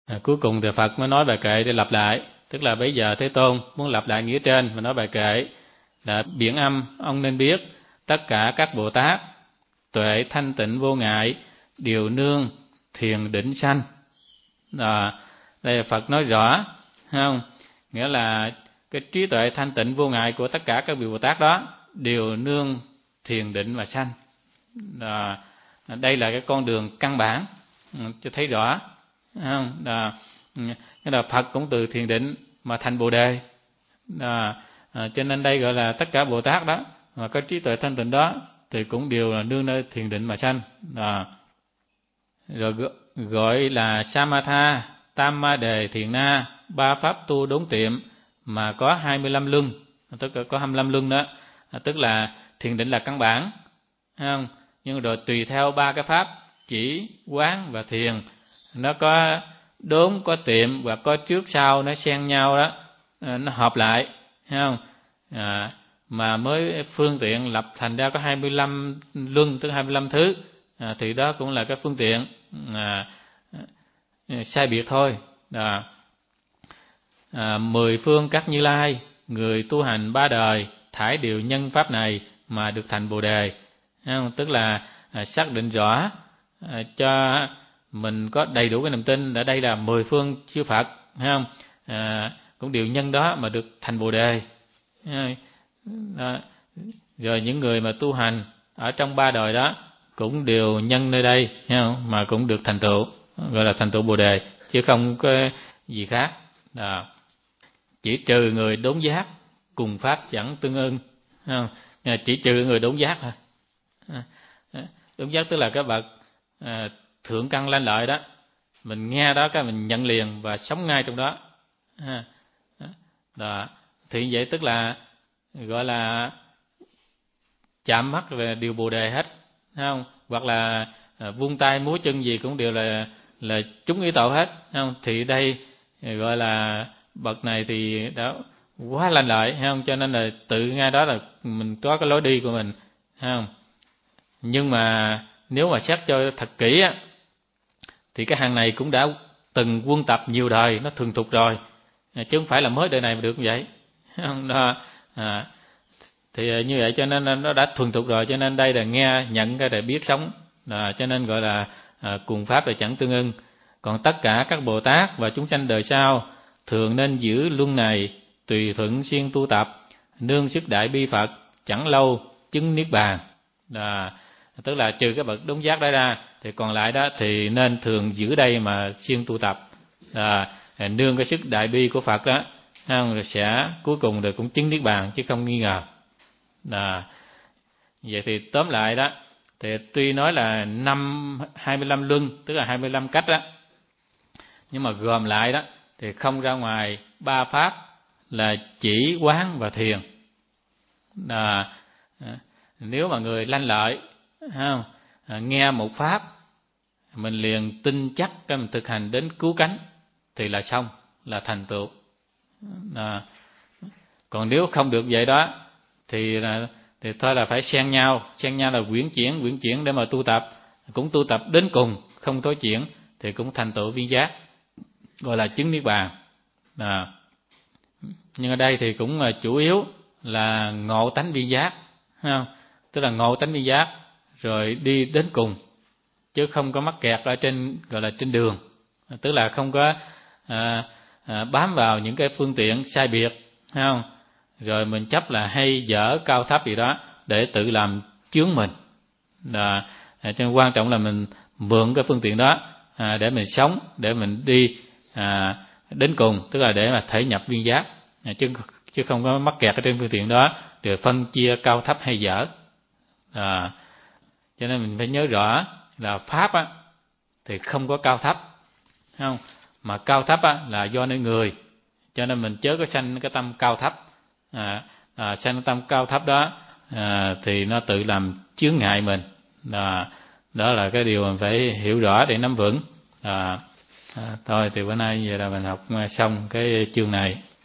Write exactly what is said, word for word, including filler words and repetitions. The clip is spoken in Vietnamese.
À, cuối cùng thì Phật mới nói bài kệ để lặp lại, tức là bây giờ Thế Tôn muốn lặp lại nghĩa trên và nói bài kệ là: biển âm ông nên biết, tất cả các Bồ Tát tuệ thanh tịnh vô ngại đều nương thiền định sanh. À, đây là Phật nói rõ, không? Nghĩa là cái trí tuệ thanh tịnh vô ngại của tất cả các vị Bồ Tát đó đều nương thiền định mà sanh. À, đây là cái con đường căn bản cho thấy rõ, không? À, cái là Phật cũng từ thiền định mà thành Bồ đề. À, à, cho nên đây gọi là tất cả Bồ Tát đó mà có trí tuệ thanh tịnh đó thì cũng đều là nương nơi thiền định mà sanh. À, rồi gọi là Samatha, Tam Ma Đề, Thiền Na, ba pháp tu đốn tiệm mà có hai mươi lăm luân, tức là có hai mươi lăm luân đó, à, tức là thiền định là căn bản, không? Nhưng rồi tùy theo ba cái pháp chỉ, quán và thiền, nó có đốn, có tiệm và có trước sau, nó xen nhau đó, nó hợp lại, không? À, mà mới phương tiện lập thành ra có hai mươi lăm luân, tức hai mươi lăm thứ, à, thì đó cũng là cái phương tiện à, sai biệt thôi. À, à, mười phương các Như Lai, người tu hành ba đời thải điều nhân pháp này mà được thành Bồ đề, không? Tức là à, xác định rõ à, cho mình có đầy đủ cái niềm tin ở đây là mười phương chư Phật, không? À, cũng điều nhân đó mà được thành Bồ đề. Đó. Rồi những người mà tu hành ở trong ba đời đó cũng đều nhân nơi đây, không? Mà cũng được thành tựu, gọi là thành tựu Bồ đề, chứ không có gì khác. Đó. Chỉ trừ người đốn giác cùng pháp chẳng tương ưng, không? Chỉ trừ người đốn giác thôi. Đốn giác tức là cái bậc à, thượng căn lanh lợi đó, mình nghe đó cái mình nhận liền và sống ngay trong đó. Đó. Thì vậy tức là gọi là chạm mắt về điều Bồ đề hết, không? Hoặc là à, vung tay múa chân gì cũng đều là là trúng ý tội hết, không? Thì đây gọi là bậc này thì đó quá lanh lợi, không? Cho nên là tự ngay đó là mình có cái lối đi của mình, không? Nhưng mà nếu mà xét cho thật kỹ á, thì cái hàng này cũng đã từng quân tập nhiều đời, nó thuần thục rồi, chứ không phải là mới đời này mà được như vậy, không? Đó. À, thì như vậy cho nên nó đã thuần thục rồi, cho nên đây là nghe nhận cái để biết sống, à, cho nên gọi là à, cùng pháp là chẳng tương ưng. Còn tất cả các Bồ Tát và chúng sanh đời sau thường nên giữ luân này, tùy thuận siêng tu tập, nương sức đại bi Phật, chẳng lâu chứng niết bàn. À, tức là trừ cái bậc đốn giác đó ra thì còn lại đó thì nên thường giữ đây mà siêng tu tập, à, nương cái sức đại bi của Phật đó, không? Rồi sẽ cuối cùng rồi cũng chứng niết bàn chứ không nghi ngờ. À, vậy thì tóm lại đó, thì tuy nói là năm hai mươi lăm luân, tức là hai mươi lăm cách đó, nhưng mà gồm lại đó thì không ra ngoài ba pháp là chỉ, quán và thiền. À, nếu mà người lanh lợi, không? À, nghe một pháp mình liền tin chắc cái mình thực hành đến cứu cánh thì là xong, là thành tựu. À, còn nếu không được vậy đó thì là thì thôi là phải xen nhau, xen nhau là quyển chuyển, quyển chuyển để mà tu tập, cũng tu tập đến cùng, không thối chuyển thì cũng thành tựu viên giác, gọi là chứng niết bàn. À, nhưng ở đây thì cũng là chủ yếu là ngộ tánh viên giác, không? Tức là ngộ tánh viên giác rồi đi đến cùng, chứ không có mắc kẹt ở trên, gọi là trên đường, tức là không có à, à, bám vào những cái phương tiện sai biệt, không? Rồi mình chấp là hay dở cao thấp gì đó để tự làm chướng mình. À, cho nên quan trọng là mình mượn cái phương tiện đó à, để mình sống, để mình đi à, đến cùng, tức là để mà thể nhập viên giác, à, chứ chứ không có mắc kẹt ở trên phương tiện đó rồi phân chia cao thấp hay dở. À, cho nên mình phải nhớ rõ là pháp á thì không có cao thấp, không? Mà cao thấp á là do nơi người, cho nên mình chớ có sanh cái tâm cao thấp. À, à, sanh tâm cao thấp đó à, thì nó tự làm chướng ngại mình. À, đó là cái điều mình phải hiểu rõ để nắm vững. À, à, thôi thì bữa nay giờ là mình học xong cái chương này.